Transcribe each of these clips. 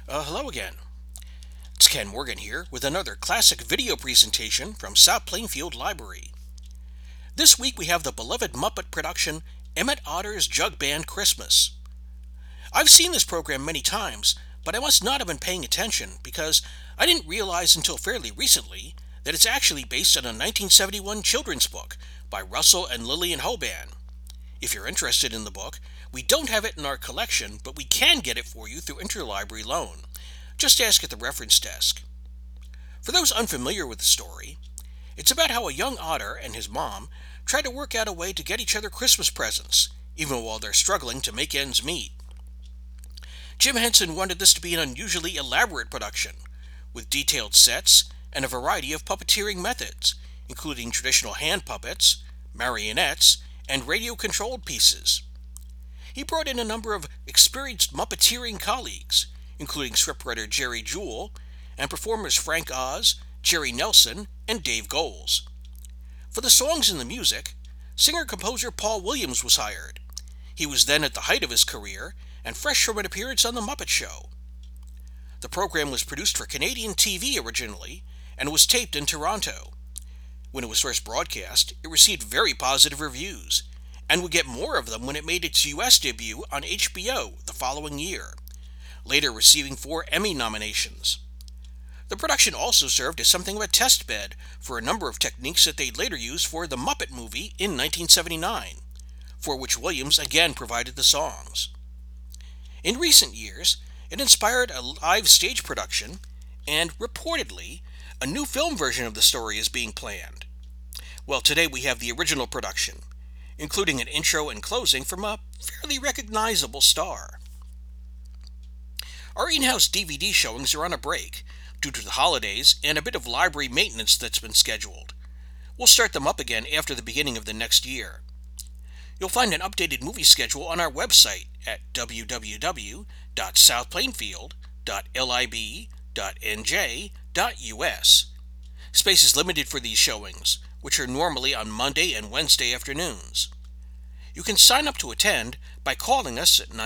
Hello again. It's Ken Morgan here with another classic video presentation from South Plainfield Library. This week we have the beloved Muppet production Emmett Otter's Jug Band Christmas. I've seen this program many times, but I must not have been paying attention because I didn't realize until fairly recently that it's actually based on a 1971 children's book by Russell and Lillian Hoban. If you're interested in the book, we don't have it in our collection, but we can get it for you through interlibrary loan. Just ask at the reference desk. For those unfamiliar with the story, it's about how a young otter and his mom try to work out a way to get each other Christmas presents, even while they're struggling to make ends meet. Jim Henson wanted this to be an unusually elaborate production, with detailed sets and a variety of puppeteering methods, including traditional hand puppets, marionettes, and radio-controlled pieces. He brought in a number of experienced Muppeteering colleagues, including scriptwriter Jerry Jewell and performers Frank Oz, Jerry Nelson, and Dave Goelz. For the songs and the music, singer-composer Paul Williams was hired. He was then at the height of his career and fresh from an appearance on The Muppet Show. The program was produced for Canadian TV originally and was taped in Toronto. When it was first broadcast, it received very positive reviews, and would get more of them when it made its U.S. debut on HBO the following year, later receiving 4 Emmy nominations. The production also served as something of a test bed for a number of techniques that they'd later use for The Muppet Movie in 1979, for which Williams again provided the songs. In recent years, it inspired a live stage production, and reportedly, a new film version of the story is being planned. Well, today we have the original production, including an intro and closing from a fairly recognizable star. Our in-house DVD showings are on a break due to the holidays and a bit of library maintenance that's been scheduled. We'll start them up again after the beginning of the next year. You'll find an updated movie schedule on our website at www.southplainfield.lib.nj.us. Space is limited for these showings, which are normally on Monday and Wednesday afternoons. You can sign up to attend by calling us at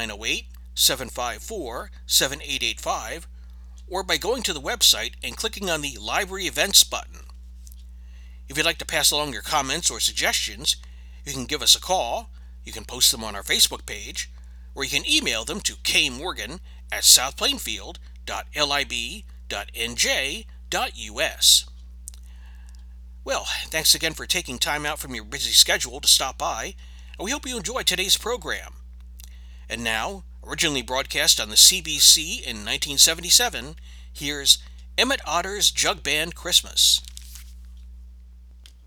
908-754-7885 or by going to the website and clicking on the Library Events button. If you'd like to pass along your comments or suggestions, you can give us a call, you can post them on our Facebook page, or you can email them to kmorgan@southplainfield.lib.nj.us. Well, thanks again for taking time out from your busy schedule to stop by, and we hope you enjoyed today's program. And now, originally broadcast on the CBC in 1977, here's Emmett Otter's Jug Band Christmas.